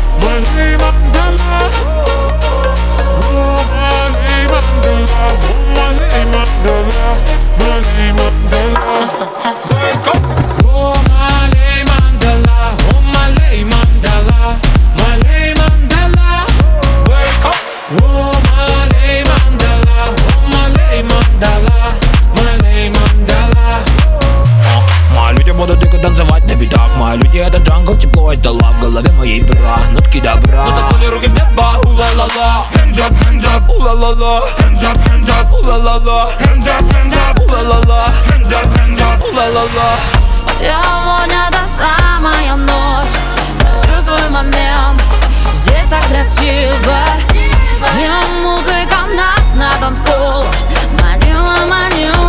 Малей Мандела, о, Малей Мандела, о, Малей Мандела, Малей Мандела. О, Малей Мандела, о, Малей Мандела, Малей Мандела. О, Малей Мандела, о, Малей Мандела, Малей Мандела. Мои люди будут дико танцевать на битах. Мои люди это джангл, тепло это лав. В голове моей бра, нотки добра. Дотянули руки в небо, у-ла-ла-ла. Hands up, у-ла-ла-ла. Hands up, у-ла-ла-ла. Hands up, у-ла-ла-ла. Hands up, у-ла-ла-ла. Сегодня та самая ночь, прочувствуй момент. Здесь так красиво, и музыка нас на танцпол манила, манила.